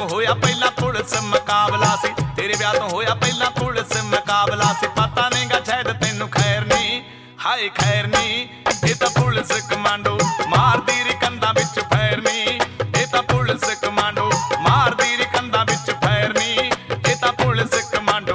ਤੋਂ ਹੋਇਆ ਪਹਿਲਾ ਪੁਲਿਸ ਮੁਕਾਬਲਾ ਸੀ, ਤੇਰੇ ਵਿਆਹ ਤੋਂ ਹੋਇਆ ਪਹਿਲਾ ਪੁਲਿਸ ਮੁਕਾਬਲਾ ਸੀ। ਪਤਾ ਨਹੀਂਗਾ ਸ਼ਾਇਦ ਤੈਨੂੰ ਖੈਰ ਨੀ, ਹਾਏ ਖੈਰ ਨੀ। ਇਹ ਤਾਂ ਪੁਲਿਸ ਕਮਾਂਡੋ ਮਾਰਦੀ ਰੀ ਕੰਧਾਂ ਵਿੱਚ ਫੈਰ ਨੀ, ਇਹ ਤਾਂ ਪੁਲਿਸ ਕਮਾਂਡੋ ਮਾਰਦੀ ਰੀ ਕੰਧਾਂ ਵਿੱਚ ਫੈਰ ਨੀ, ਇਹ ਤਾਂ ਪੁਲਿਸ ਕਮਾਂਡੋ।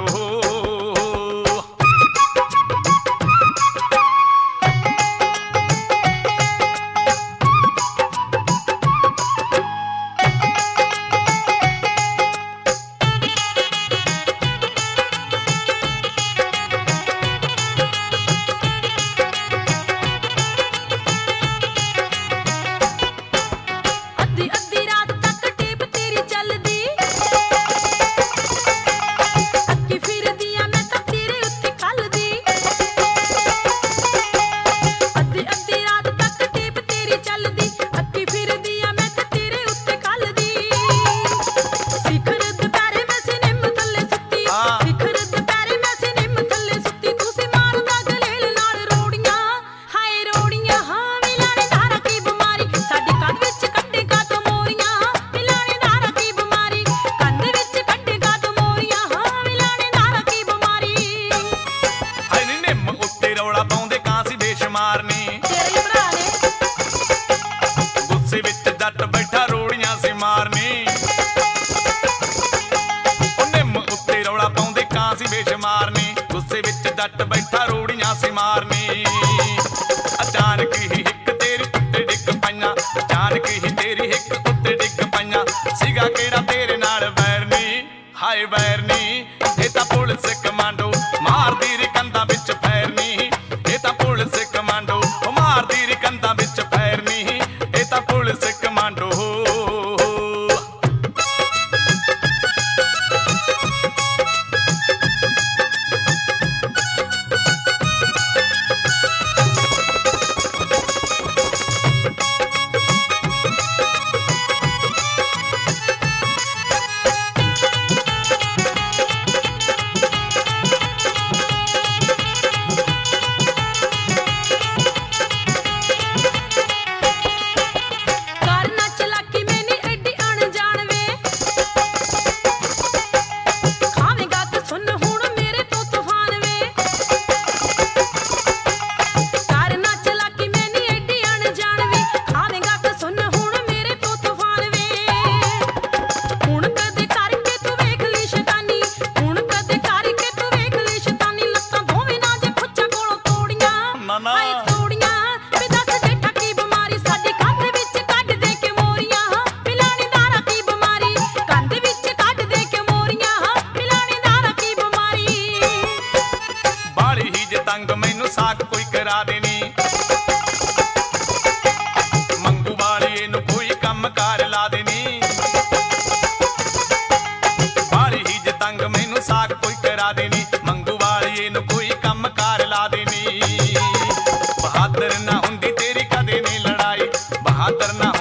ਗੁੱਸੇ ਵਿੱਚ ਜੱਟ ਬੈਠਾ ਰੋੜੀਆਂ ਸੀ ਮਾਰਨੀ, ਉਹ ਨਿੰਮ ਉੱਤੇ ਰੌਲਾ ਪਾਉਂਦੇ ਕਾਂ ਸੀ ਬੇਸ਼ੁਮਾਰਨੀ। ਗੁੱਸੇ ਵਿੱਚ ਜੱਟ ਬੈਠਾ ਰੋੜੀਆਂ ਸੀ ਮਾਰਨੀ। ਅਚਾਨਕ ਹੀ ਹਿੱਕ ਤੇਰੀ ਉੱਤੇ ਡਿੱਗ ਪਈਆਂ, ਅਚਾਨਕ ਹੀ ਤੇਰੀ ਹਿੱਕ ਉੱਤੇ ਡਿੱਗ ਪਈਆਂ। ਸੀਗਾ ਕਿਹੜਾ ਤੇਰੇ ਨਾਲ ਵੈਰ ਨੀ, ਹਾਏ ਵੈਰ ਨੀ। ਇਹ ਤਾਂ ਪੁਲਿਸ ਕਮਾਂਡੋ ਮਾਰਦੀ ਰੀ ਕੰਧਾਂ ਵਿੱਚ ਫੈਰ ਨੀ, ਇਹ ਤਾਂ ਪੁਲਿਸ ਕਮਾਂਡੋ ਮਾਰਦੀ ਰੀ ਕੰਧਾਂ ਵਿੱਚ ਫੈਰ ਨੀ, ਇਹ ਤਾਂ ਪੁਲਿਸ ਕਮਾਂਡੋ। ਤੰਗ ਮੈਨੂੰ ਸਾਕ ਕੋਈ ਕਰਾ ਦੇਣੀ, ਮੰਗੂ ਵਾਲੀਏ ਨੂੰ ਕੋਈ ਕੰਮ ਕਾਰ ਲਾ ਦੇਣੀ। ਬਾਲੀ ਹੀ ਜੇ ਤੰਗ ਮੈਨੂੰ ਸਾਕ ਕੋਈ ਕਰਾ ਦੇਣੀ, ਮੰਗੂ ਵਾਲੀਏ ਨੂੰ ਕੋਈ ਕੰਮ ਕਾਰ ਲਾ ਦੇਣੀ। ਬਹਾਦਰ ਨਾ ਹੁੰਦੀ ਤੇਰੀ ਕਦੇ ਨਹੀਂ ਲੜਾਈ, ਬਹਾਦਰ ਨਾ